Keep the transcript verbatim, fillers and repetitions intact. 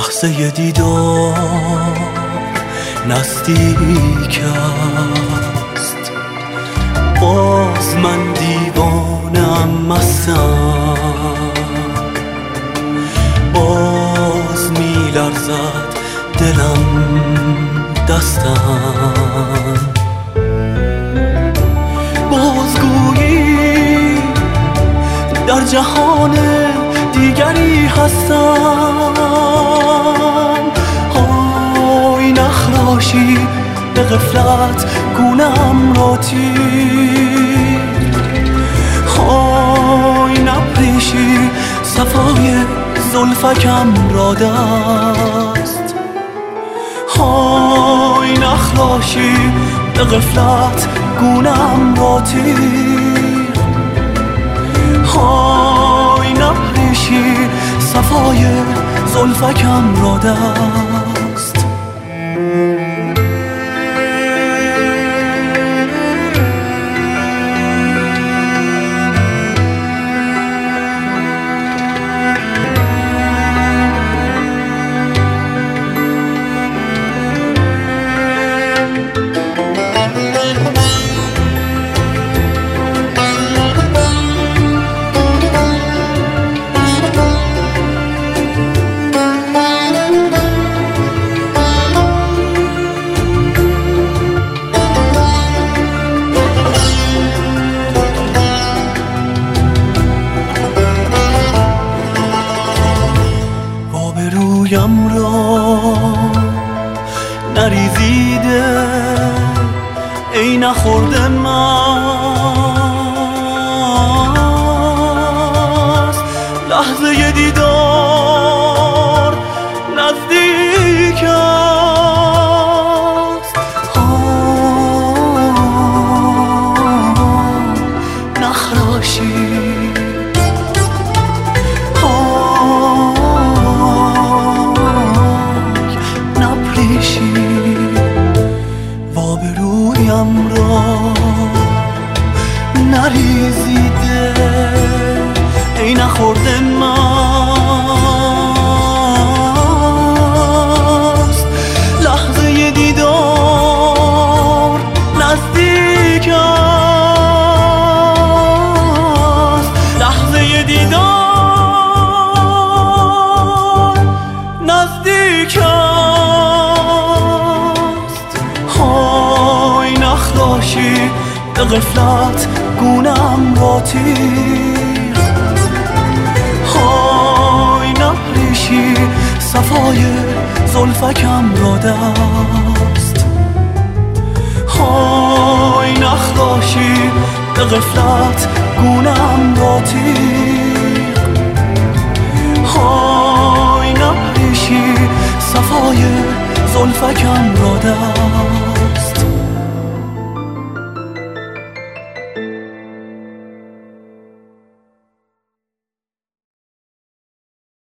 لحظه دیدار نزدیک است، باز من دیوانه‌ام مستم، باز می لرزد دلم دستم، باز گویی در جهان دیگری هستم. های نخراشی به غفلت گونه‌ام را تیر، های نپریشی صفای زلفکم را دست، های نخراشی به غفلت گونه‌ام را تیر، های نپریشی صفای زلفکم را دست. رویم را نریزیده ای نخورده مست، لحظه دیدار نزدیک است. نخراشی وابرویم را نریزیده ای نخورده مست، لحظه دیدار نزدیک است، لحظه دیدار نزدیک است. های نخراشی به غفلت گونه‌ام را تیر، های نپریشی صفای زلفکم را دست، های نخراشی به غفلت گونه‌ام را تیر، های نپریشی صفای زلفکم را دست.